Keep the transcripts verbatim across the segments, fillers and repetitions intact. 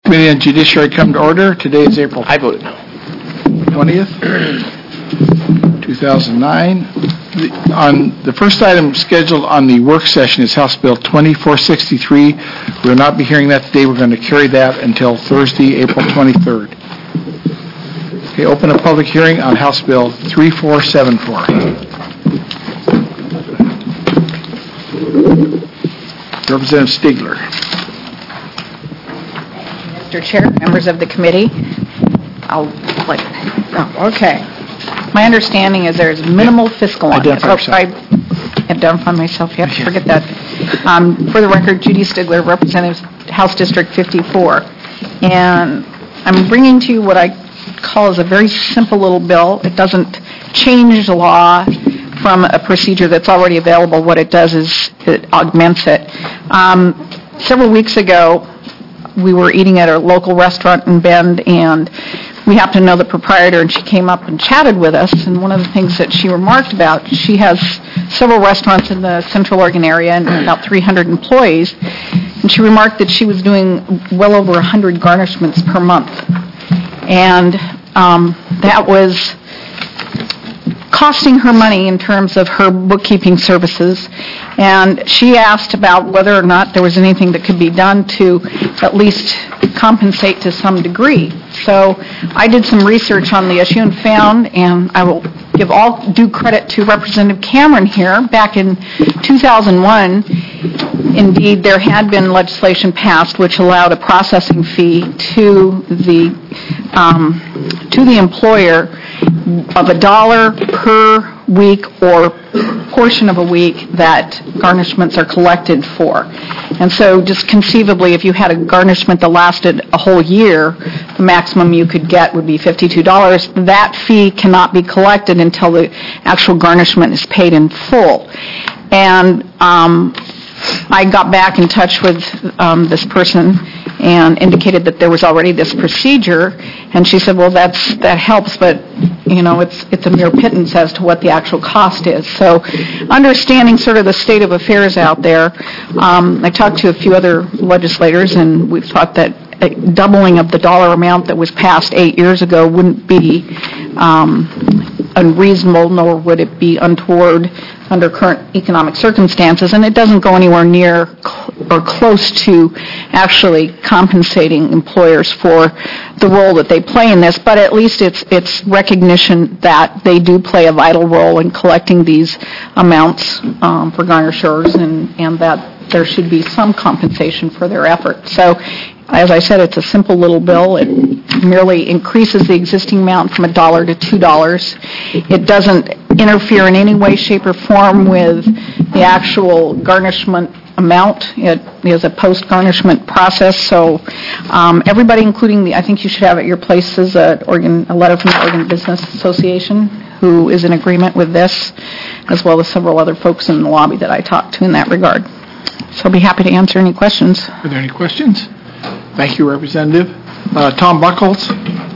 Committee on Judiciary come to order. Today is April I voted no. twentieth, two thousand nine. The, on the first item scheduled on the work session is House Bill twenty-four sixty-three. We will not be hearing that today. We're going to carry that until Thursday, April twenty-third. Okay, open a public hearing on House Bill thirty-four seventy-four. Representative Stigler. Mister Chair, members of the committee, I'll like, oh, okay. My understanding is there's minimal fiscal on Identify this. Oh, I identify myself yet. Yeah. Forget that. Um, for the record, Judy Stigler, Representative House District fifty-four, and I'm bringing to you what I call is a very simple little bill. It doesn't change the law from a procedure that's already available. What it does is it augments it. Um, several weeks ago, we were eating at a local restaurant in Bend, and we happened to know the proprietor, and she came up and chatted with us. And one of the things that she remarked about, she has several restaurants in the Central Oregon area and about three hundred employees. And she remarked that she was doing well over one hundred garnishments per month. And um, that was costing her money in terms of her bookkeeping services, and she asked about whether or not there was anything that could be done to at least compensate to some degree. So I did some research on the issue and found, and I will give all due credit to Representative Cameron here, back in two thousand one, indeed there had been legislation passed which allowed a processing fee to the um, to the employer of a dollar per week or portion of a week that garnishments are collected for. And so just conceivably, if you had a garnishment that lasted a whole year, the maximum you could get would be fifty-two dollars. That fee cannot be collected until the actual garnishment is paid in full. And um, I got back in touch with um, this person and indicated that there was already this procedure, and she said, well, that's that helps, but you know, it's it's a mere pittance as to what the actual cost is. So understanding sort of the state of affairs out there, um, I talked to a few other legislators, and we've thought that a doubling of the dollar amount that was passed eight years ago wouldn't be um, unreasonable, nor would it be untoward under current economic circumstances, and it doesn't go anywhere near cl- or close to actually compensating employers for the role that they play in this, but at least it's it's recognition that they do play a vital role in collecting these amounts um, for garnishers, and, and that there should be some compensation for their effort. So, as I said, it's a simple little bill. It merely increases the existing amount from a dollar to two dollars. It doesn't interfere in any way, shape, or form with the actual garnishment amount. It is a post-garnishment process, so um, everybody, including the, I think you should have at your places a, Oregon, a letter from the Oregon Business Association, who is in agreement with this, as well as several other folks in the lobby that I talked to in that regard. So I'll be happy to answer any questions. Are there any questions? Thank you, Representative. Uh, Tom Buckles.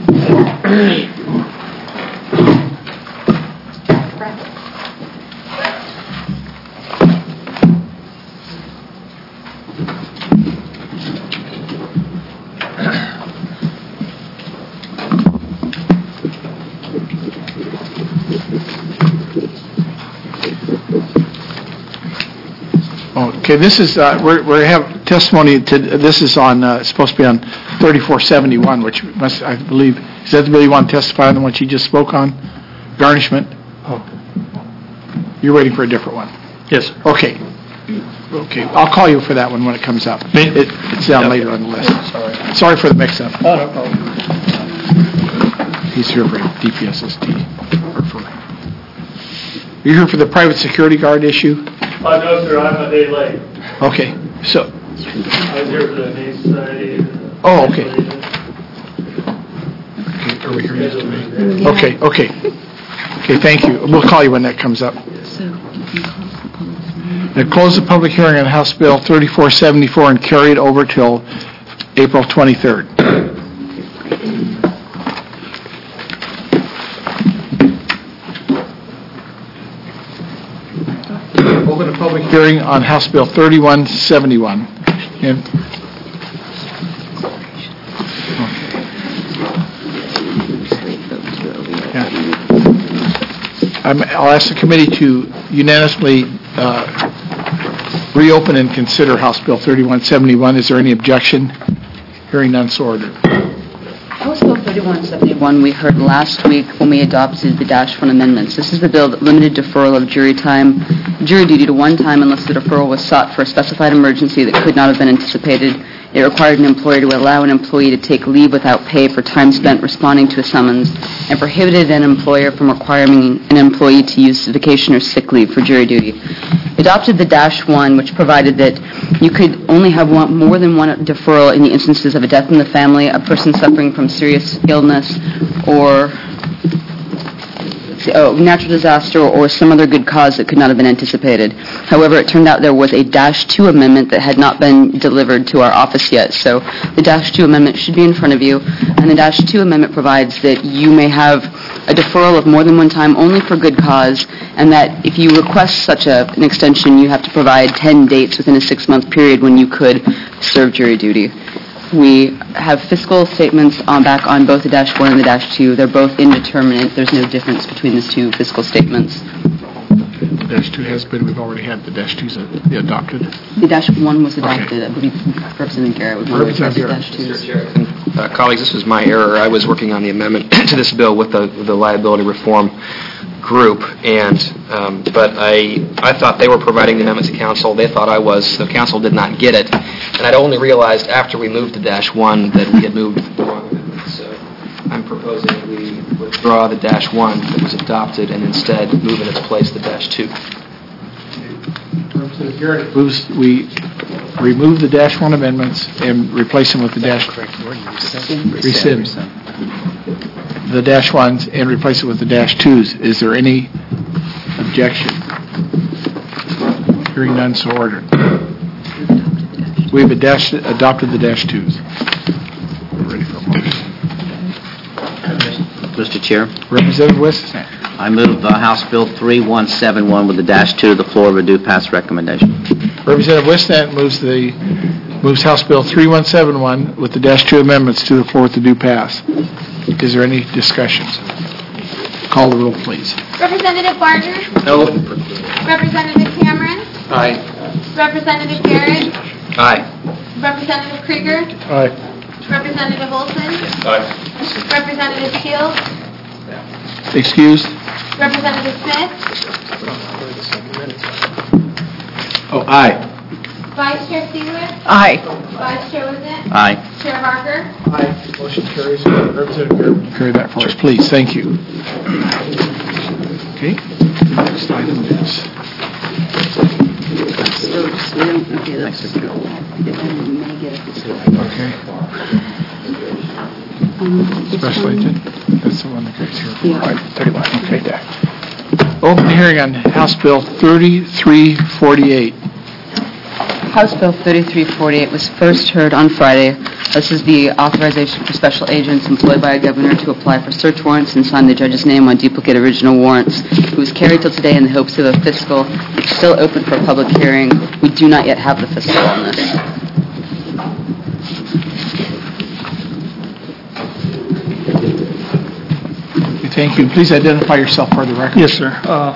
Okay, this is, uh, we're, we have testimony, to, this is on, uh, supposed to be on thirty-four seventy-one, which must, I believe, is that the bill you want to testify on, the one you just spoke on? Garnishment? Oh. You're waiting for a different one? Yes, sir. Okay. Okay, I'll call you for that one when it comes up. Me? It, it's down Yep. later on the list. Sorry. Sorry for the mix-up. Oh, no problem. He's here for D P S S T. Or for, you're here for the private security guard issue? Uh, no, sir, I'm a day late. Okay, so, I was here for the Humane Society. oh, okay. Okay, are we here yesterday? Okay, okay. Okay, thank you. We'll call you when that comes up. Now, close the public hearing on House Bill thirty-four seventy-four and carry it over till April twenty-third. Open a public hearing on House Bill thirty-one seventy-one. And Yeah. I'm- I'll ask the committee to unanimously uh, reopen and consider House Bill thirty-one seventy-one. Is there any objection? Hearing none, so ordered. House Bill thirty-one seventy-one we heard last week when we adopted the Dash one amendments. This is the bill that limited deferral of jury time, jury duty to one time unless the deferral was sought for a specified emergency that could not have been anticipated. It required an employer to allow an employee to take leave without pay for time spent responding to a summons, and prohibited an employer from requiring an employee to use vacation or sick leave for jury duty. Adopted the Dash one, which provided that you could only have one, more than one deferral in the instances of a death in the family, a person suffering from serious illness, or oh, natural disaster, or some other good cause that could not have been anticipated. However, it turned out there was a Dash two amendment that had not been delivered to our office yet. So the Dash two amendment should be in front of you, and the Dash two amendment provides that you may have a deferral of more than one time only for good cause, and that if you request such a, an extension, you have to provide ten dates within a six-month period when you could serve jury duty. We have fiscal statements on back on both the Dash one and the Dash two. They're both indeterminate. There's no difference between the two fiscal statements. The Dash two has been, we've already had the Dash twos adopted. The Dash one was adopted. Okay. I believe Representative Garrett would want to address the Dash twos. Uh, colleagues, this was my error. I was working on the amendment to this bill with the, the liability reform group, and um, but I I thought they were providing the amendment to council. They thought I was, so council did not get it. And I'd only realized after we moved to Dash one that we had moved the wrong amendment. So I'm proposing we withdraw the Dash one that was adopted and instead move in its place the Dash two. Representative Garrett moves we remove the Dash one amendments and replace them with the Dash... Rescind. The Dash ones and replace it with the Dash twos. Is there any objection? Hearing none, so ordered. We've a dash, adopted the Dash twos. We're ready for a motion. Mister Chair, Representative Weston. I move uh, House Bill thirty-one seventy-one with the Dash two to the floor of a due pass recommendation. Representative Weston moves the moves House Bill thirty-one seventy-one with the Dash two amendments to the floor with the due pass. Is there any discussion? Call the roll, please. Representative Barger? No. Representative Cameron? Aye. Representative Garrett? Aye. Representative Krieger? Aye. Representative Olson? Aye. Representative Shields? Excused? Representative Smith? Oh, aye. Vice Chair Stiglitz? Aye. Vice Chair Wizenhut? Aye. Chair Barker? Aye. Motion carries. Representative Garrett, carry that for us, please. Thank you. Okay. Next item is... Okay. Special agent. That's the one that goes here. Right, thirty-one. Okay, Dak. Open the hearing on House Bill thirty-three forty-eight. House Bill thirty-three forty-eight was first heard on Friday. This is the authorization for special agents employed by a governor to apply for search warrants and sign the judge's name on duplicate original warrants. It was carried till today in the hopes of a fiscal. It's still open for public hearing. We do not yet have the fiscal on this. Thank you. Please identify yourself for the record. Yes, sir. Uh,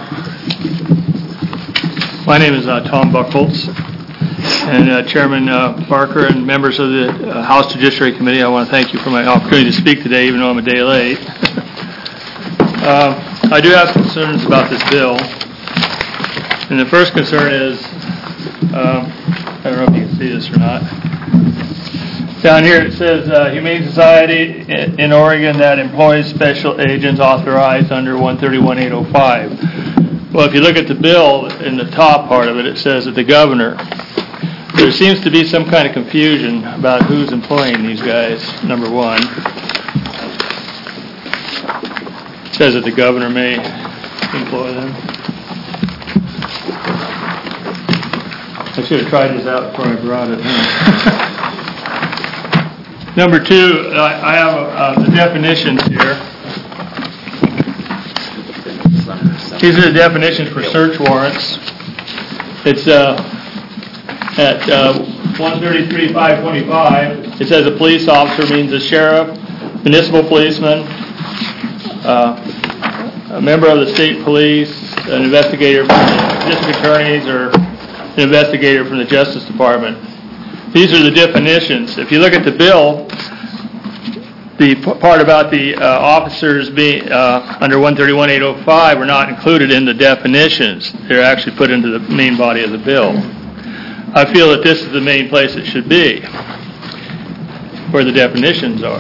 My name is uh, Tom Buchholz, and uh, Chairman uh, Barker and members of the uh, House Judiciary Committee, I want to thank you for my opportunity to speak today, even though I'm a day late. uh, I do have concerns about this bill, and the first concern is, um, I don't know if you can see this or not. Down here it says uh, Humane Society in Oregon that employs special agents authorized under one thirty-one eight oh five. Well, if you look at the bill in the top part of it, it says that the governor. There seems to be some kind of confusion about who's employing these guys, number one. It says that the governor may employ them. I should have tried this out before I brought it. Huh? Number two, I, I have uh, the definitions here. These are the definitions for search warrants. It's uh, at uh, one thirty-three five twenty-five, it says a police officer means a sheriff, municipal policeman, uh, a member of the state police, an investigator from the district attorneys, or an investigator from the Justice Department. These are the definitions. If you look at the bill, the p- part about the uh, officers being uh, under one thirty-one eight oh five were not included in the definitions. They're actually put into the main body of the bill. I feel that this is the main place it should be, where the definitions are.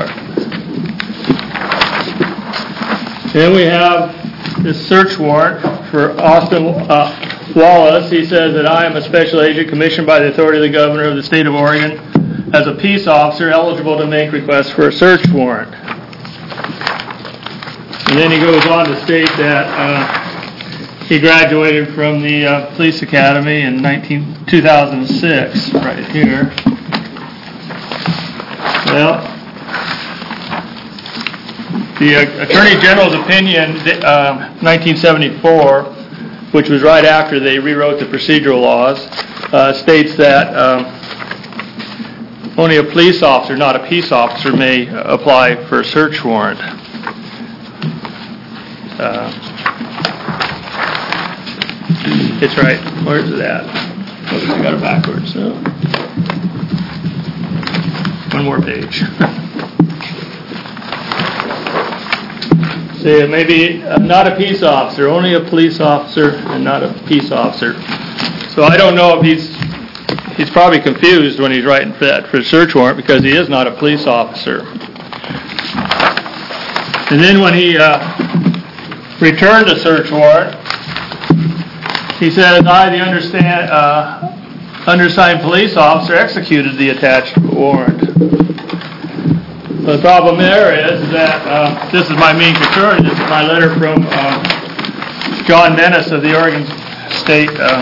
Then we have this search warrant for Austin uh, Wallace. He says that I am a special agent commissioned by the authority of the governor of the state of Oregon as a peace officer eligible to make requests for a search warrant. And then he goes on to state that uh, he graduated from the uh, police academy in nineteen, two thousand six, right here. Well, the uh, Attorney General's opinion, uh, nineteen seventy-four, which was right after they rewrote the procedural laws, uh, states that um, only a police officer, not a peace officer, may apply for a search warrant. Uh, it's right. Where's it at? Oh, I got it backwards. So. One more page. See, maybe I'm not a peace officer, only a police officer and not a peace officer. So I don't know if he's he's probably confused when he's writing for that for a search warrant because he is not a police officer. And then when he uh, returned the search warrant, he says, I, the understand, uh, undersigned police officer, executed the attached warrant. The problem there is that uh, this is my main concern. This is my letter from uh, John Dennis of the Oregon State uh,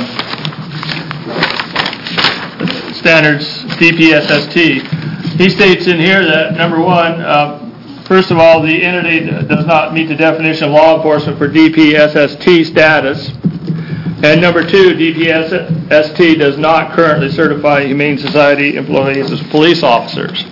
Standards, D P S S T. He states in here that, number one, uh, first of all, the entity does not meet the definition of law enforcement for D P S S T status. And number two, D P S S T does not currently certify Humane Society employees as police officers.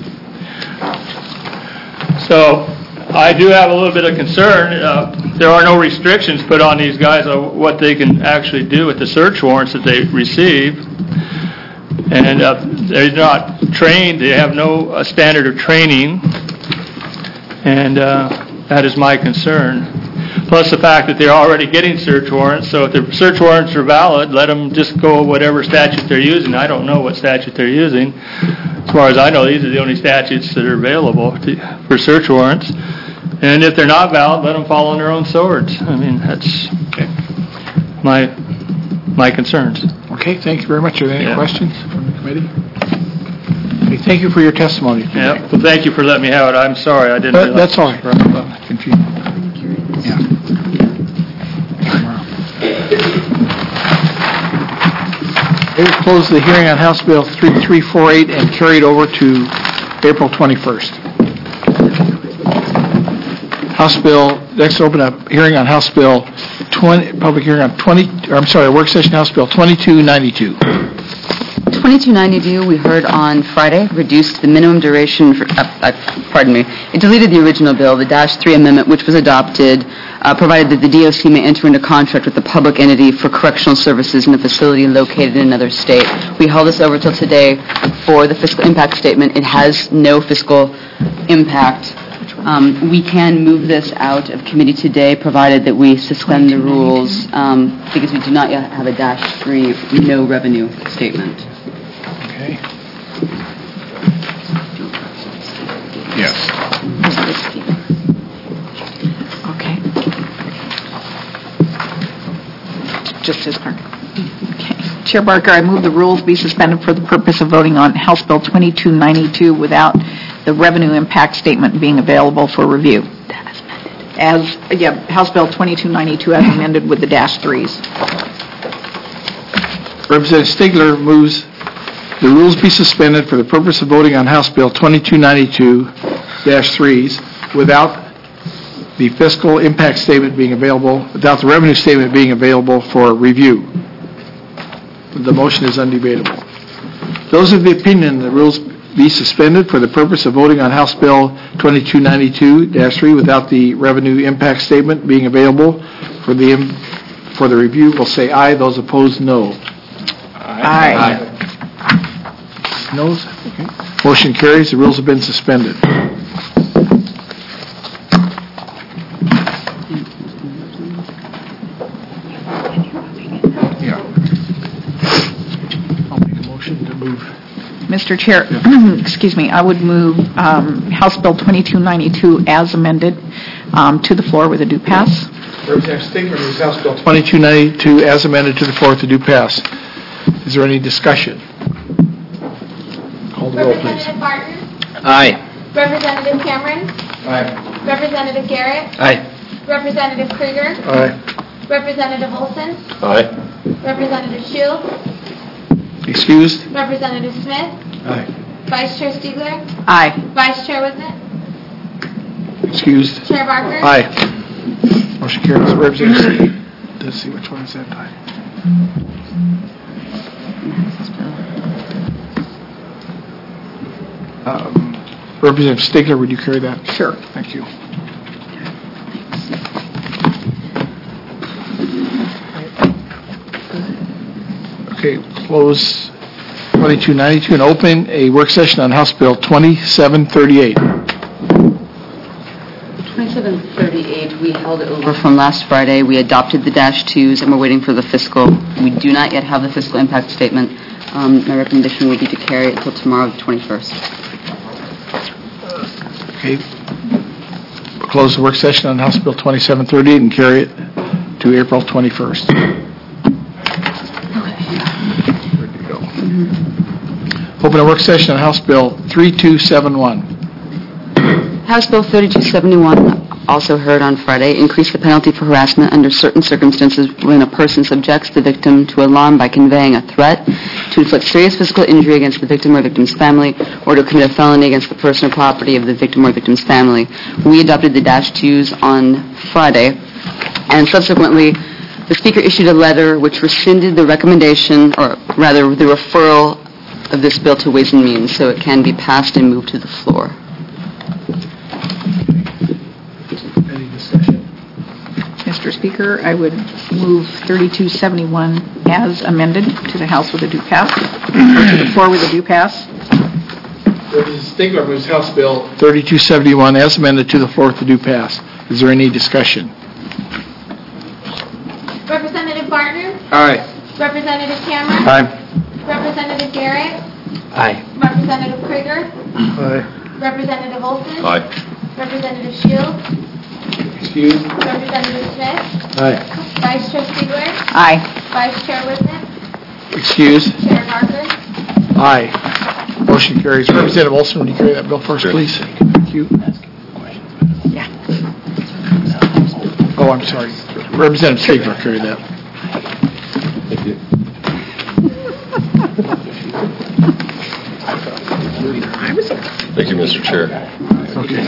So I do have a little bit of concern. Uh, there are no restrictions put on these guys on what they can actually do with the search warrants that they receive. And uh, they're not trained. They have no uh, standard of training. And uh, that is my concern. Plus the fact that they're already getting search warrants. So if the search warrants are valid, let them just go whatever statute they're using. I don't know what statute they're using. As far as I know, these are the only statutes that are available to, for search warrants. And if they're not valid, let them fall on their own swords. I mean, that's okay. my my concerns. Okay, thank you very much. Are there any Yeah. questions from the committee? Okay, thank you for your testimony today. Yeah. Well, thank you for letting me have it. I'm sorry I didn't That- realize. That's all right. Well, confused. Yeah. We will close the hearing on House Bill thirty-three forty-eight and carry it over to April twenty-first. House Bill, next open up hearing on House Bill twenty, public hearing on twenty, or I'm sorry, work session House Bill twenty-two ninety-two. twenty-two ninety-two, we heard on Friday, reduced the minimum duration for, uh, uh, pardon me, it deleted the original bill, the Dash three amendment, which was adopted, uh, provided that the D O C may enter into contract with the public entity for correctional services in a facility located in another state. We held this over till today for the fiscal impact statement. It has no fiscal impact. Um, we can move this out of committee today, provided that we suspend the rules, um, because we do not yet have a Dash three no revenue statement. Okay. Yes. Okay. Just as Barker. Okay. Chair Barker, I move the rules be suspended for the purpose of voting on House Bill twenty-two ninety-two without the revenue impact statement being available for review. As, yeah, House Bill twenty-two ninety-two as amended with the dash threes. Representative Stigler moves the rules be suspended for the purpose of voting on House Bill twenty-two ninety-two dash threes without the fiscal impact statement being available, without the revenue statement being available for review. The motion is undebatable. Those of the opinion the rules be suspended for the purpose of voting on House Bill twenty-two ninety-two dash three without the revenue impact statement being available for the, im- for the review will say aye. Those opposed, no. Aye. Noes? Okay. Motion carries. The rules have been suspended. Yeah. I'll make a motion to move. Mister Chair, excuse me, I would move um, House Bill twenty-two ninety-two as amended um, to the floor with a due pass. Representative Stigler moves House Bill twenty-two ninety-two as amended to the floor with a due pass. Is there any discussion? Call the roll, please. Representative Barton. Aye. Representative Cameron. Aye. Representative Garrett. Aye. Representative Krieger. Aye. Representative Olson. Aye. Representative Shields. Excused? Representative Smith. Aye. Vice Chair Stiegler. Aye. Vice Chair Wozniak. Excused? Chair Barker. Aye. Motion carries. Representative Stigler. Let's see, which one is that tie? Um, Representative Stigler, would you carry that? Sure. Thank you. Okay, close twenty-two ninety-two and open a work session on House Bill twenty-seven thirty-eight. twenty-seven thirty-eight, we held it over from last Friday. We adopted the dash twos, and we're waiting for the fiscal. We do not yet have the fiscal impact statement. Um, My recommendation would be to carry it until tomorrow, the twenty-first. Okay. Close the work session on House Bill twenty-seven thirty-eight and carry it to April twenty-first. Ready to go. Open a work session on House Bill thirty-two seventy-one. House Bill thirty-two seventy-one, also heard on Friday, increase the penalty for harassment under certain circumstances when a person subjects the victim to alarm by conveying a threat to inflict serious physical injury against the victim or victim's family, or to commit a felony against the person or property of the victim or victim's family. We adopted the dash twos on Friday, and subsequently, the Speaker issued a letter which rescinded the recommendation, or rather, the referral of this bill to Ways and Means, so it can be passed and moved to the floor. Any discussion? Mister Speaker, I would move thirty-two seventy-one as amended to the House with a due pass, or to the floor with a due pass. Representative Stigler moves House Bill thirty-two seventy-one as amended to the floor with the due pass. Is there any discussion? Representative Barton. Aye. Representative Cameron. Aye. Representative Garrett. Aye. Representative Krieger. Aye. Representative Olson. Aye. Representative Shields. Excused? Representative Smith. Aye. Vice Chair Stiegler. Aye. Vice Chair Wozniak. Excused? Chair Barker. Aye. Motion carries. Representative Olson, would you carry that bill first, please? Thank you. Yeah. Oh, I'm sorry. Representative Stigler, carry that. Thank you, Mister Chair. Okay.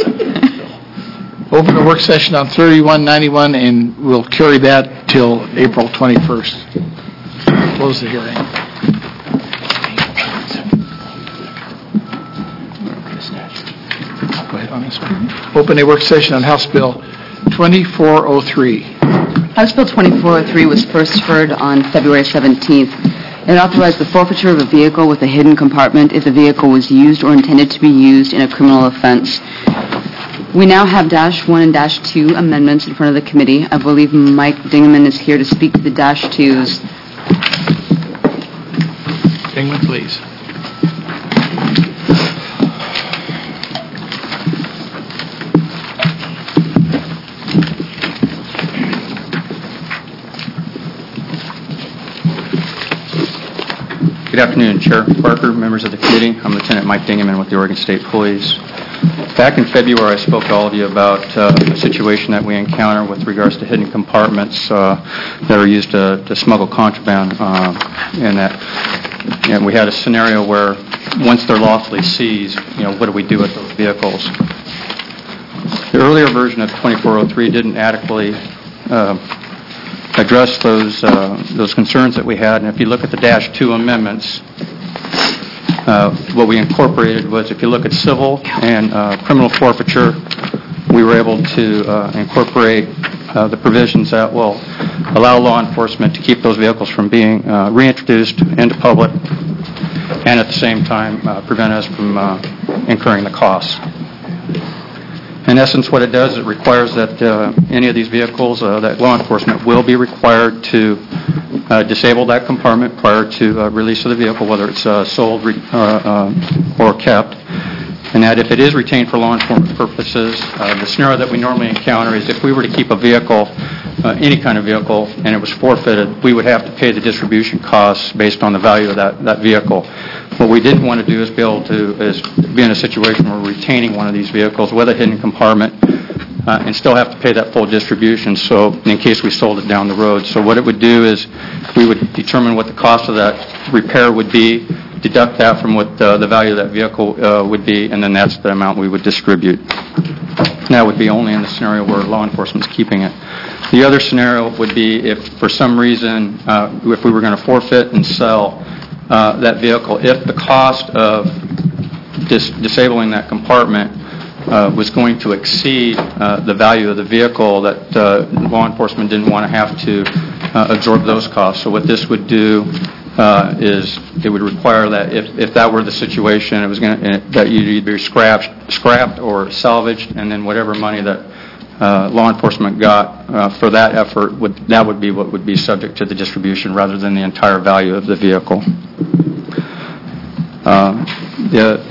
Open the work session on thirty-one ninety-one, and we'll carry that till April twenty-first. Close the hearing. Go ahead on this one. Open a work session on House Bill twenty-four oh three. House Bill twenty-four oh three was first heard on February seventeenth. It authorized the forfeiture of a vehicle with a hidden compartment if the vehicle was used or intended to be used in a criminal offense. We now have dash one and dash two amendments in front of the committee. I believe Mike Dingaman is here to speak to the dash twos. Dingman, please. Good afternoon, Chair Barker, members of the committee. I'm Lieutenant Mike Dingaman with the Oregon State Police. Back in February, I spoke to all of you about uh, a situation that we encounter with regards to hidden compartments uh, that are used to, to smuggle contraband, uh, and that you know, we had a scenario where once they're lawfully seized, you know, what do we do with those vehicles? The earlier version of twenty-four oh three didn't adequately uh, address those uh, those concerns that we had, and if you look at the dash two amendments, uh, what we incorporated was, if you look at civil and uh, criminal forfeiture, we were able to uh, incorporate uh, the provisions that will allow law enforcement to keep those vehicles from being uh, reintroduced into public, and at the same time uh, prevent us from uh, incurring the costs. In essence, what it does, it requires that uh, any of these vehicles, uh, that law enforcement will be required to uh, disable that compartment prior to uh, release of the vehicle, whether it's uh, sold re- uh, uh, or kept. And that if it is retained for law enforcement purposes, uh, the scenario that we normally encounter is if we were to keep a vehicle, uh, any kind of vehicle, and it was forfeited, we would have to pay the distribution costs based on the value of that, that vehicle. What we didn't want to do is be able to is be in a situation where we're retaining one of these vehicles with a hidden compartment uh, and still have to pay that full distribution, so in case we sold it down the road. So what it would do is we would determine what the cost of that repair would be, deduct that from what uh, the value of that vehicle uh, would be, and then that's the amount we would distribute. That would be only in the scenario where law enforcement is keeping it. The other scenario would be if, for some reason, uh, if we were going to forfeit and sell uh, that vehicle, if the cost of dis- disabling that compartment uh, was going to exceed uh, the value of the vehicle, that uh, law enforcement didn't want to have to uh, absorb those costs. So what this would do Uh, is it would require that if, if that were the situation, it was going to, that you'd either be scrapped, scrapped or salvaged, and then whatever money that uh, law enforcement got uh, for that effort, would that would be what would be subject to the distribution rather than the entire value of the vehicle. Uh, the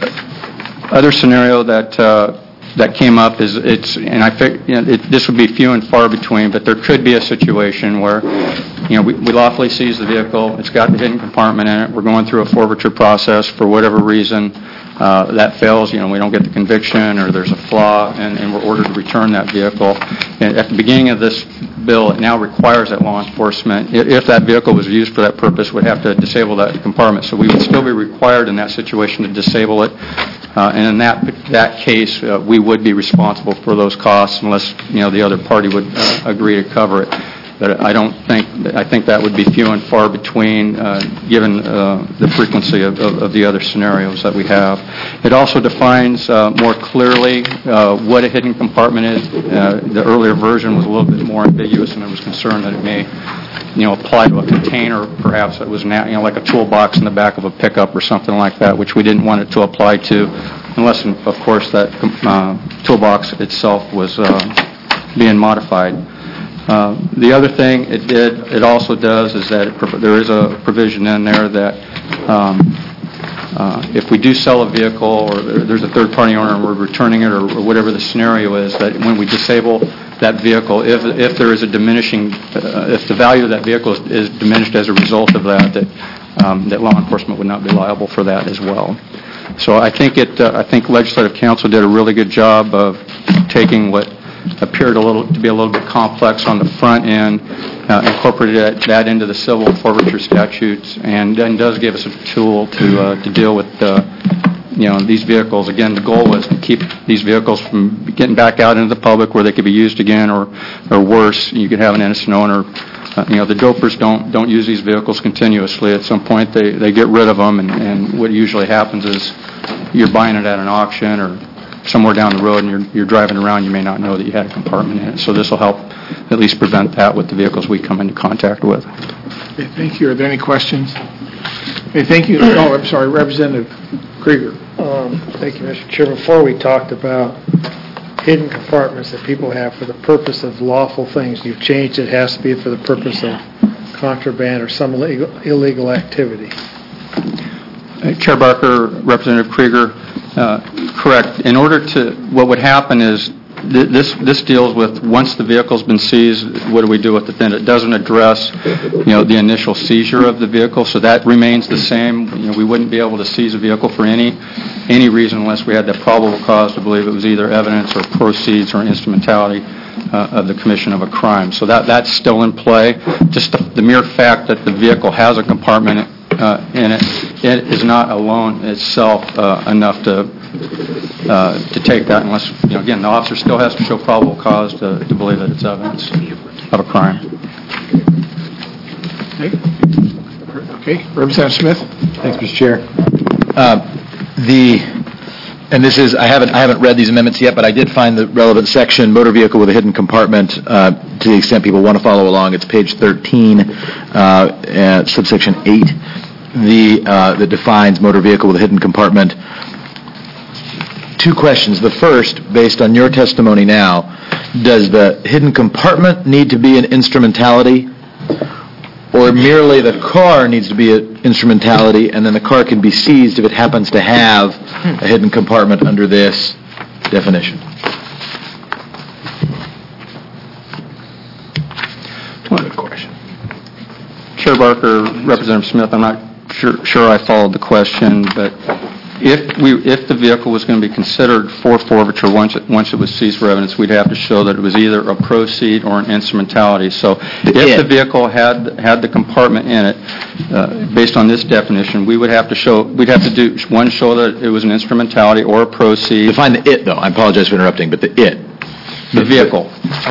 other scenario that uh, that came up is it's, and I think you know, it, this would be few and far between, but there could be a situation where, you know, we, we lawfully seize the vehicle, it's got the hidden compartment in it, we're going through a forfeiture process for whatever reason uh, that fails, you know, we don't get the conviction or there's a flaw, and, and we're ordered to return that vehicle. And at the beginning of this bill, it now requires that law enforcement, if that vehicle was used for that purpose, would have to disable that compartment. So we would still be required in that situation to disable it. Uh, and in that that case, uh, we would be responsible for those costs unless, you know, the other party would uh, agree to cover it. But I don't think, I think that would be few and far between, uh, given uh, the frequency of, of, of the other scenarios that we have. It also defines uh, more clearly uh, what a hidden compartment is. Uh, the earlier version was a little bit more ambiguous, and I was concerned that it may, you know, apply to a container, perhaps that was, na- you know, like a toolbox in the back of a pickup or something like that, which we didn't want it to apply to, unless, of course, that uh, toolbox itself was uh, being modified. Uh, the other thing it did, it also does, is that it prov- there is a provision in there that um, uh, if we do sell a vehicle, or there- there's a third-party owner and we're returning it, or, or whatever the scenario is, that when we disable that vehicle, if if there is a diminishing, uh, if the value of that vehicle is, is diminished as a result of that, that um, that law enforcement would not be liable for that as well. So I think it, uh, I think Legislative Council did a really good job of taking what appeared a little to be a little bit complex on the front end, uh, incorporated that, that into the civil forfeiture statutes, and then does give us a tool to uh, to deal with uh, you know, these vehicles. Again, the goal was to keep these vehicles from getting back out into the public where they could be used again, or or worse, you could have an innocent owner. Uh, you know, the dopers don't don't use these vehicles continuously. At some point, they they get rid of them, and, and what usually happens is you're buying it at an auction or somewhere down the road, and you're you're driving around, you may not know that you had a compartment in it. So this will help at least prevent that with the vehicles we come into contact with. Okay, thank you. Are there any questions? Okay, thank you. Oh, I'm sorry, Representative Krieger. Um, Thank you, Mister Chair. Before we talked about hidden compartments that people have for the purpose of lawful things, you've changed it, has to be for the purpose of contraband or some illegal, illegal activity. Uh, Chair Barker, Representative Krieger, uh, correct. In order to, what would happen is th- this this deals with once the vehicle's been seized, what do we do with it then? It doesn't address, you know, the initial seizure of the vehicle, so that remains the same. You know, we wouldn't be able to seize a vehicle for any any reason unless we had the probable cause to believe it was either evidence or proceeds or instrumentality uh, of the commission of a crime. So that that's still in play. Just the, the mere fact that the vehicle has a compartment uh, in it, it is not alone itself uh, enough to uh, to take that unless, you know, again, the officer still has to show probable cause to, to believe that it's evidence of a crime. Okay, okay. Representative Smith. Thanks, Mister Chair. Uh, The, and this is, I haven't, I haven't read these amendments yet, but I did find the relevant section, motor vehicle with a hidden compartment, uh, to the extent people want to follow along. It's page thirteen, uh, uh, subsection eight, the, uh, that defines motor vehicle with a hidden compartment. Two questions. The first, based on your testimony now, does the hidden compartment need to be an instrumentality, or merely the car needs to be an instrumentality, and then the car can be seized if it happens to have a hidden compartment under this definition? Good question. Chair Barker, Representative Smith, I'm not sure, sure I followed the question, but if we, if the vehicle was going to be considered for forfeiture once it, once it was seized for evidence, we'd have to show that it was either a proceed or an instrumentality. So if Yeah. the vehicle had, had the compartment in it, uh, based on this definition, we would have to show, we'd have to do, one, show that it was an instrumentality or a proceed. Define the it, though. I apologize for interrupting, but the it. The vehicle.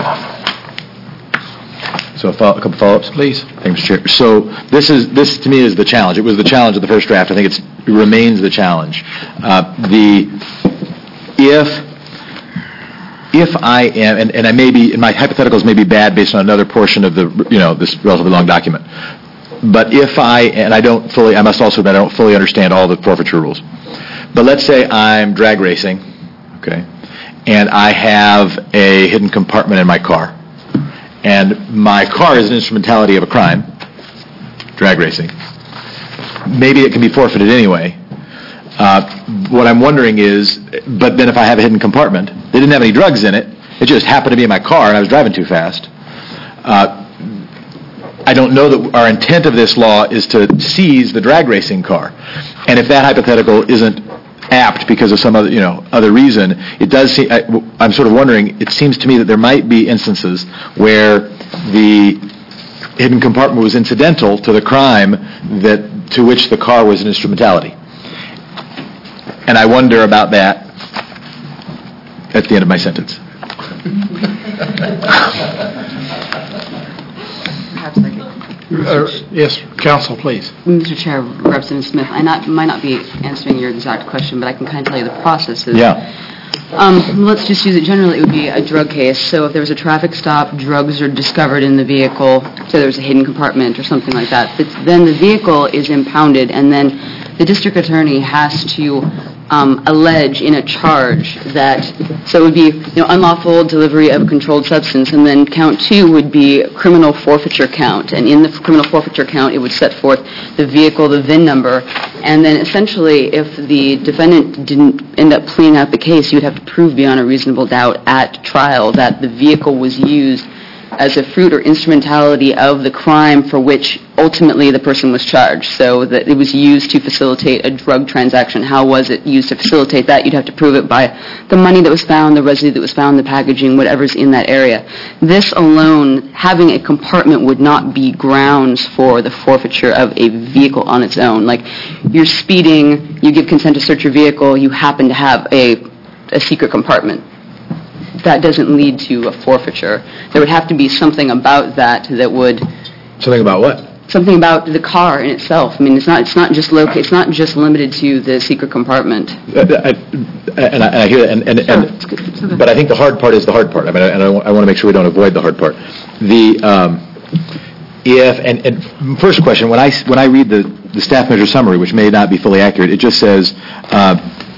So a, follow, a couple follow-ups? Please. Thanks, Chair. So this is, this to me is the challenge. It was the challenge of the first draft. I think it's, it remains the challenge. Uh, the, if, if I am, and, and I may be, and my hypotheticals may be bad based on another portion of the, you know, this relatively long document, but if I, and I don't fully, I must also admit I don't fully understand all the forfeiture rules. But let's say I'm drag racing, okay, and I have a hidden compartment in my car. And my car is an instrumentality of a crime, drag racing. Maybe it can be forfeited anyway. Uh, what I'm wondering is, but then if I have a hidden compartment, they didn't have any drugs in it, it just happened to be in my car and I was driving too fast. Uh, I don't know that our intent of this law is to seize the drag racing car. And if that hypothetical isn't apt because of some other, you know, other reason, it does seem, I, I'm sort of wondering, it seems to me that there might be instances where the hidden compartment was incidental to the crime that, to which the car was an instrumentality. And I wonder about that at the end of my sentence. Perhaps I could. Uh, Yes, counsel, please. Mister Chair, Representative Smith, I not, might not be answering your exact question, but I can kind of tell you the process is. Yeah. Um, let's just use it generally. It would be a drug case. So if there was a traffic stop, drugs are discovered in the vehicle, so there was a hidden compartment or something like that. But then the vehicle is impounded, and then the district attorney has to um, allege in a charge that, so it would be, you know, unlawful delivery of a controlled substance, and then count two would be criminal forfeiture count. And in the criminal forfeiture count, it would set forth the vehicle, the V I N number, and then essentially if the defendant didn't end up pleading out the case, you would have to prove beyond a reasonable doubt at trial that the vehicle was used as a fruit or instrumentality of the crime for which ultimately the person was charged. So that it was used to facilitate a drug transaction. How was it used to facilitate that? You'd have to prove it by the money that was found, the residue that was found, the packaging, whatever's in that area. This alone, having a compartment would not be grounds for the forfeiture of a vehicle on its own. Like, you're speeding, you give consent to search your vehicle, you happen to have a, a secret compartment. That doesn't lead to a forfeiture. There would have to be something about that that would... Something about what? Something about the car in itself. I mean, it's not it's not just loca- it's not just limited to the secret compartment. Uh, I, and, I, and I hear that, and, and, Sure, and it's good. It's okay. but I think the hard part is the hard part. I mean, and I, I want to make sure we don't avoid the hard part. The um, if and, and first question, when I when I read the, the staff measure summary, which may not be fully accurate, it just says uh,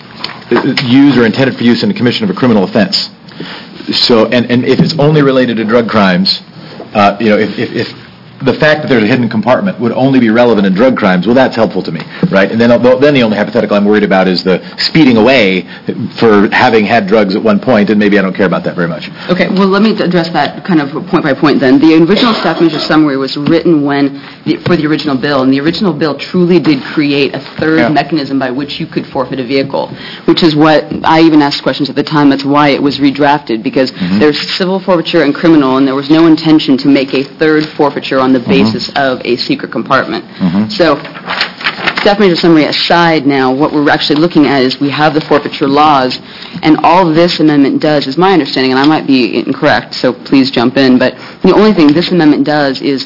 used or intended for use in the commission of a criminal offense. So, and, and if it's only related to drug crimes, uh, you know, if, if, if the fact that there's a hidden compartment would only be relevant in drug crimes, well, that's helpful to me, right? And then, then the only hypothetical I'm worried about is the speeding away for having had drugs at one point, and maybe I don't care about that very much. Okay, well, let me address that kind of point by point then. The original staff measure summary was written when, the, for the original bill, and the original bill truly did create a third Yeah. mechanism by which you could forfeit a vehicle, which is what I even asked questions at the time. That's why it was redrafted, because Mm-hmm. there's civil forfeiture and criminal, and there was no intention to make a third forfeiture on the basis of a secret compartment. Mm-hmm. So, staff measure summary aside now, what we're actually looking at is we have the forfeiture laws, and all this amendment does, is my understanding, and I might be incorrect, so please jump in, but the only thing this amendment does is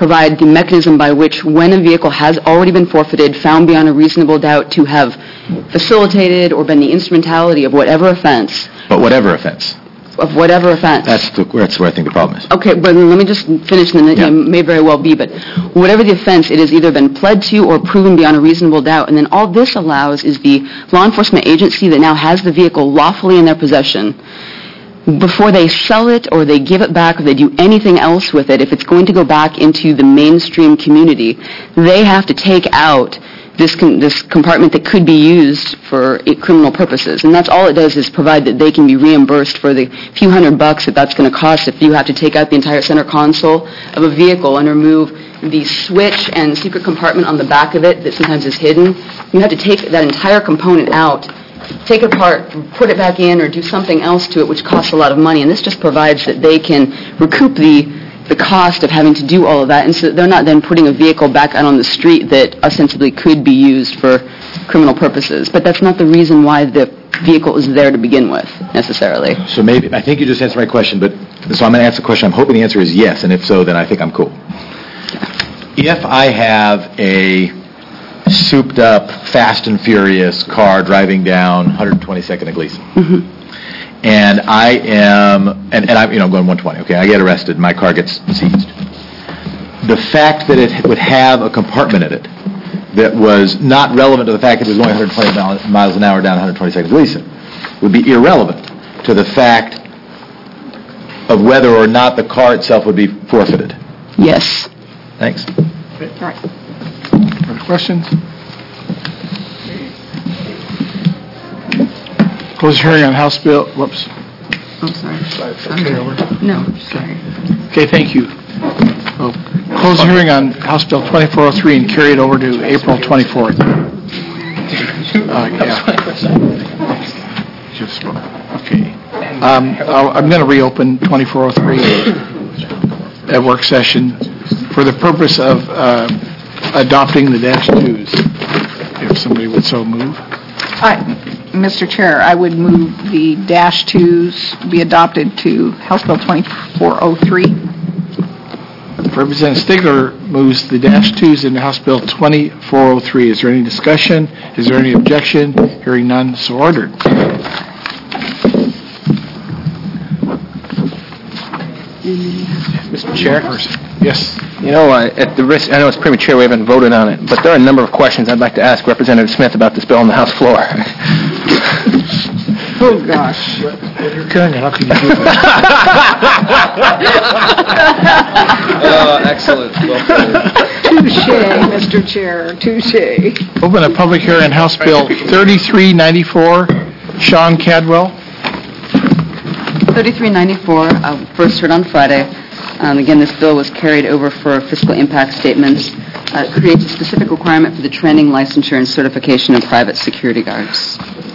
provide the mechanism by which when a vehicle has already been forfeited, found beyond a reasonable doubt to have facilitated or been the instrumentality of whatever offense, But whatever offense. of whatever offense. That's the, that's where I think the problem is. Okay, but let me just finish, and then Yeah. it may very well be, but whatever the offense, it has either been pled to or proven beyond a reasonable doubt, and then all this allows is the law enforcement agency that now has the vehicle lawfully in their possession, before they sell it or they give it back or they do anything else with it, if it's going to go back into the mainstream community, they have to take out this con- this compartment that could be used for i- criminal purposes. And that's all it does is provide that they can be reimbursed for the few hundred bucks that that's going to cost if you have to take out the entire center console of a vehicle and remove the switch and secret compartment on the back of it that sometimes is hidden. You have to take that entire component out, take it apart, put it back in, or do something else to it, which costs a lot of money. And this just provides that they can recoup the the cost of having to do all of that, and so they're not then putting a vehicle back out on the street that ostensibly could be used for criminal purposes. But that's not the reason why the vehicle is there to begin with, necessarily. So maybe, I think you just answered my question, but, so I'm going to answer the question. I'm hoping the answer is yes, and if so, then I think I'm cool. If I have a souped-up, Fast and Furious car driving down one twenty-second and Gleason, Mm-hmm. and I am, and, and I'm, you know, I'm going one twenty, okay, I get arrested, my car gets seized. The fact that it would have a compartment in it that was not relevant to the fact that it was going one twenty miles an hour down one twenty-second Gleason would be irrelevant to the fact of whether or not the car itself would be forfeited. Yes. Thanks. All right. Other questions? Close the hearing on House Bill, whoops. Oh, sorry. No, sorry. Okay, thank you. We'll close the hearing on House Bill twenty-four oh three and carry it over to April twenty-fourth. Uh, yeah. Just spoke. Okay. Um, I'll- I'm going to reopen twenty-four oh three at work session for the purpose of uh, adopting the dash twos, if somebody would so move. I- Mister Chair, I would move the dash twos be adopted to House Bill twenty-four oh three. Representative Stigler moves the dash twos into House Bill twenty-four oh three. Is there any discussion? Is there any objection? Hearing none, so ordered. Mister Chair? Yes. You know, uh, at the risk, I know it's premature, we haven't voted on it, but there are a number of questions I'd like to ask Representative Smith about this bill on the House floor. Oh, gosh. You're good. How can you do that? Uh, excellent. Touche, Mister Chair, touche. Open a public hearing on House Bill thirty-three ninety-four. Sean Cadwell. thirty-three ninety-four, uh, first heard on Friday. Um, Again, this bill was carried over for fiscal impact statements. Uh, It creates a specific requirement for the training, licensure, and certification of private security guards.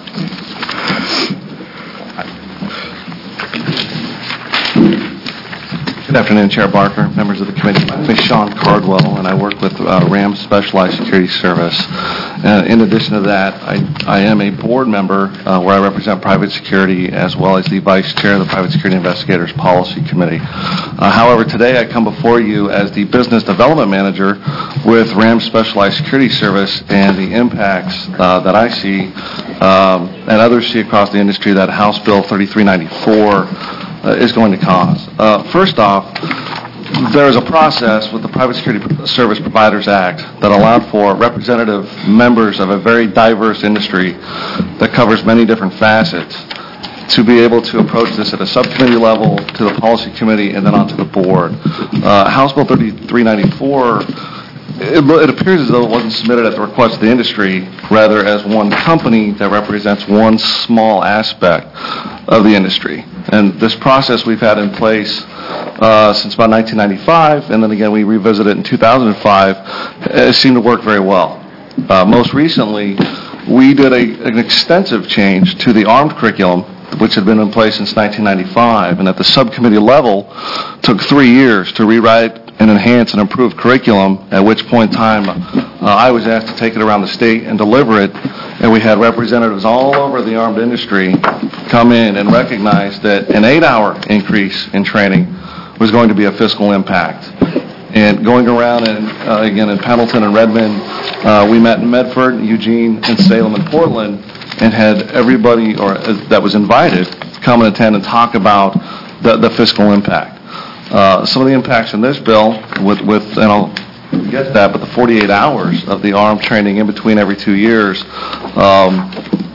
Good afternoon, Chair Barker, members of the committee. My name is Sean Cardwell, and I work with uh, RAM Specialized Security Service. Uh, in addition to that, I, I am a board member uh, where I represent private security as well as the vice chair of the Private Security Investigators Policy Committee. Uh, however, today I come before you as the business development manager with RAM Specialized Security Service and the impacts uh, that I see um, and others see across the industry that House Bill thirty-three ninety-four Uh, is going to cause. Uh, first off, there is a process with the Private Security Service Providers Act that allowed for representative members of a very diverse industry that covers many different facets to be able to approach this at a subcommittee level, to the policy committee, and then onto the board. Uh, House Bill thirty-three ninety-four, it, it appears as though it wasn't submitted at the request of the industry, rather as one company that represents one small aspect of the industry. And this process we've had in place uh, since about nineteen ninety-five, and then again we revisited it in two thousand five, uh, seemed to work very well. Uh, most recently, we did a, an extensive change to the ARMED curriculum, which had been in place since nineteen ninety-five, and at the subcommittee level took three years to rewrite and enhance and improve curriculum, at which point in time uh, I was asked to take it around the state and deliver it, and we had representatives all over the armed industry come in and recognize that an eight-hour increase in training was going to be a fiscal impact. And going around, and uh, again, in Pendleton and Redmond, uh, we met in Medford, Eugene, and Salem and Portland, and had everybody or uh, that was invited come and attend and talk about the, the fiscal impact. Uh, some of the impacts in this bill, with, with and I'll get that, but the forty-eight hours of the armed training in between every two years, um,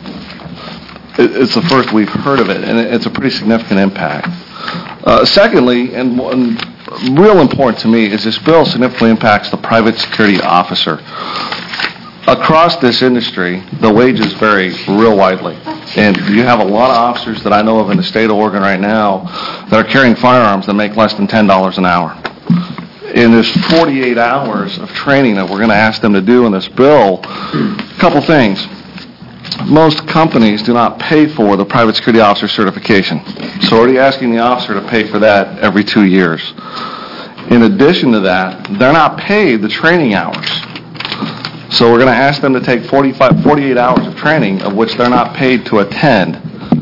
it, it's the first we've heard of it, and it, it's a pretty significant impact. Uh, secondly, and one real important to me, is this bill significantly impacts the private security officer. Across this industry, the wages vary real widely. And you have a lot of officers that I know of in the state of Oregon right now that are carrying firearms that make less than ten dollars an hour. In this forty-eight hours of training that we're going to ask them to do in this bill, a couple things. Most companies do not pay for the private security officer certification. So already asking the officer to pay for that every two years. In addition to that, they're not paid the training hours. So we're going to ask them to take forty-five, forty-eight hours of training, of which they're not paid to attend.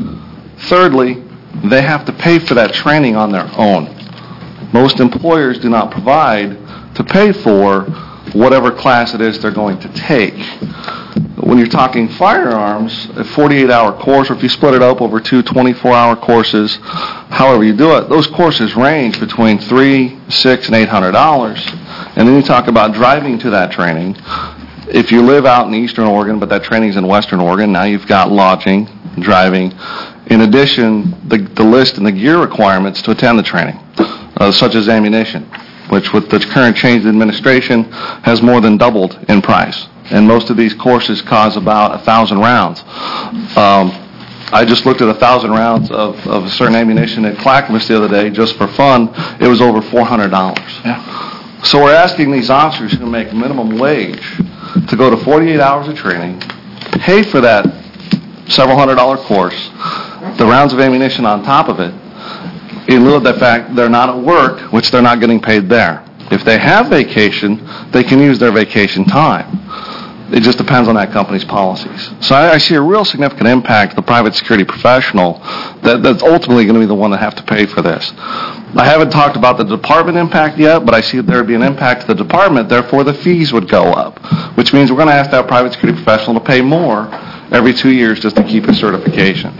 Thirdly, they have to pay for that training on their own. Most employers do not provide to pay for whatever class it is they're going to take. When you're talking firearms, a forty-eight hour course, or if you split it up over two twenty-four hour courses, however you do it, those courses range between three, six, and eight hundred dollars. And then you talk about driving to that training. If you live out in Eastern Oregon, but that training's in Western Oregon, now you've got lodging, driving. In addition, the, the list and the gear requirements to attend the training, uh, such as ammunition, which with the current change in administration has more than doubled in price. And most of these courses cost about a thousand rounds. Um, I just looked at a thousand rounds of, of a certain ammunition at Clackamas the other day just for fun. It was over four hundred dollars. Yeah. So we're asking these officers who make minimum wage to go to forty-eight hours of training, pay for that several hundred dollar course, the rounds of ammunition on top of it, in lieu of the fact they're not at work, which they're not getting paid there. If they have vacation, they can use their vacation time. It just depends on that company's policies. So I, I see a real significant impact to the private security professional that, that's ultimately going to be the one that have to pay for this. I haven't talked about the department impact yet, but I see that there would be an impact to the department, therefore the fees would go up, which means we're going to ask that private security professional to pay more every two years just to keep his certification.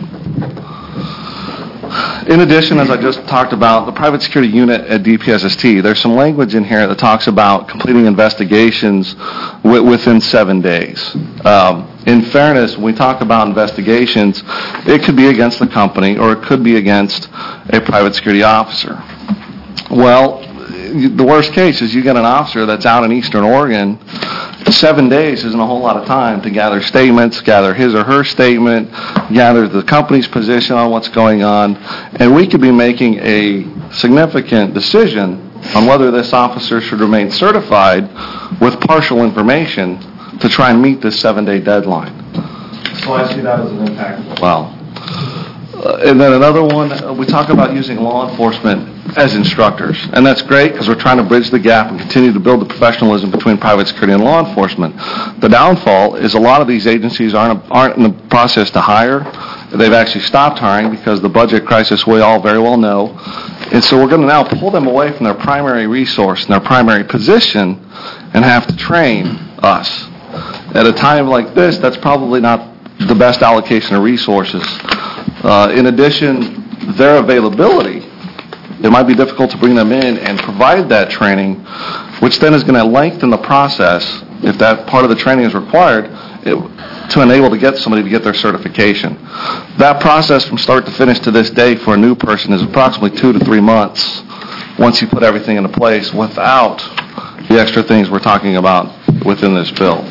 In addition, as I just talked about, the private security unit at D P S S T, there's some language in here that talks about completing investigations w- within seven days. Um, in fairness, when we talk about investigations, it could be against the company or it could be against a private security officer. Well, the worst case is you get an officer that's out in Eastern Oregon. Seven days isn't a whole lot of time to gather statements, gather his or her statement, gather the company's position on what's going on, and we could be making a significant decision on whether this officer should remain certified with partial information to try and meet this seven-day deadline. So I see that as an impact as well. Uh, and then another one, uh, we talk about using law enforcement as instructors. And that's great because we're trying to bridge the gap and continue to build the professionalism between private security and law enforcement. The downfall is a lot of these agencies aren't, aren't in the process to hire. They've actually stopped hiring because the budget crisis we all very well know. And so we're going to now pull them away from their primary resource and their primary position and have to train us. At a time like this, that's probably not the best allocation of resources. Uh, in addition, their availability, it might be difficult to bring them in and provide that training, which then is going to lengthen the process, if that part of the training is required, it, to enable to get somebody to get their certification. That process from start to finish to this day for a new person is approximately two to three months once you put everything into place without the extra things we're talking about within this bill.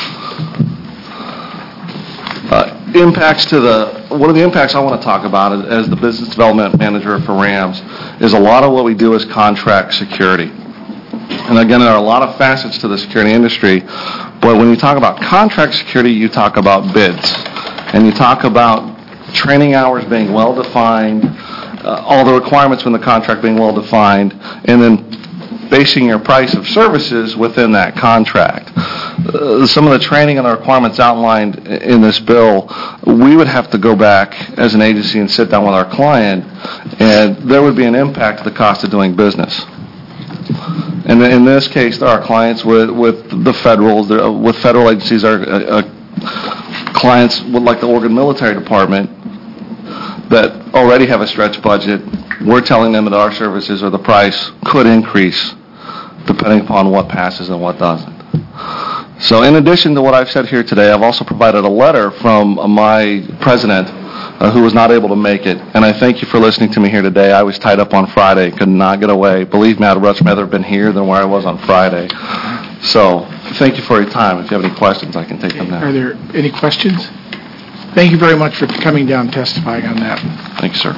Uh, impacts to the, one of the impacts I want to talk about as, as the business development manager for RAMS is a lot of what we do is contract security. And again, there are a lot of facets to the security industry, but when you talk about contract security, you talk about bids. And you talk about training hours being well-defined, uh, all the requirements in the contract being well-defined, and then basing your price of services within that contract. Uh, some of the training and the requirements outlined in this bill, we would have to go back as an agency and sit down with our client, and there would be an impact to the cost of doing business. And in this case, there are clients with, with the federal, the- with federal agencies, are uh, uh, clients with, like the Oregon Military Department, that already have a stretched budget. We're telling them that our services or the price could increase depending upon what passes and what doesn't. So in addition to what I've said here today, I've also provided a letter from uh, my president uh, who was not able to make it. And I thank you for listening to me here today. I was tied up on Friday, could not get away. Believe me, I'd much rather have been here than where I was on Friday. So thank you for your time. If you have any questions, I can take them now. Are there any questions? Thank you very much for coming down and testifying on that. Thank you, sir.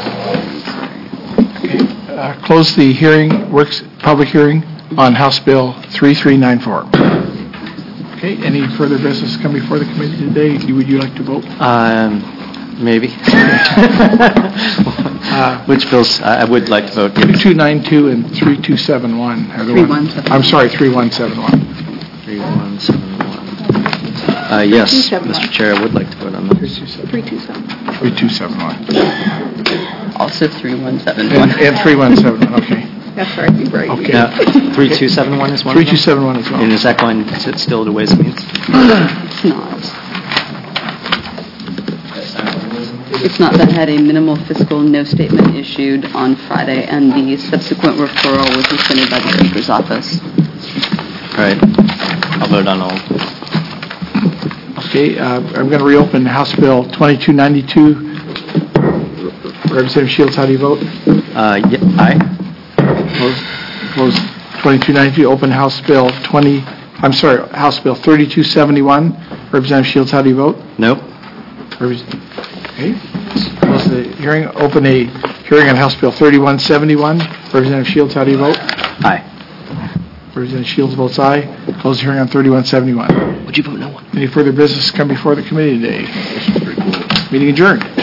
Okay, uh, Close the hearing, works, public hearing on House Bill thirty-three ninety-four. Okay, any further business come before the committee today? Would you like to vote? Um, maybe. Uh, Which bills, I I would like to vote. thirty-two ninety-two and thirty-two seventy-one. are the three ones- one seven one. I'm sorry, thirty-one seventy-one. three one seven one. Uh, yes, Mister Chair, I would like to vote on those. three two seven. thirty-two seventy-one. Also three one seven And one. and thirty-one seventy-one, okay. That's right, you're right. Okay. Now, three two seven one is one of them? thirty-two seventy-one as well. And is that going to sit still to Ways and Means? It's not. It's not. That had a minimal fiscal no statement issued on Friday, and the subsequent referral was rescinded by the Speaker's office. Right. I'll vote on all. Okay, uh, I'm going to reopen House Bill twenty-two ninety-two. Representative Shields, how do you vote? Uh, yeah, aye. Close, close twenty-two ninety-two, open House Bill twenty, I'm sorry, House Bill thirty-two seventy-one. Representative Shields, how do you vote? Nope. Repres- Okay, close the hearing, open a hearing on House Bill thirty-one seventy-one. Representative Shields, how do you vote? Aye. Representative Shields votes aye. Close the hearing on thirty-one seventy-one. Would you vote no one? Any further business come before the committee today? Meeting adjourned.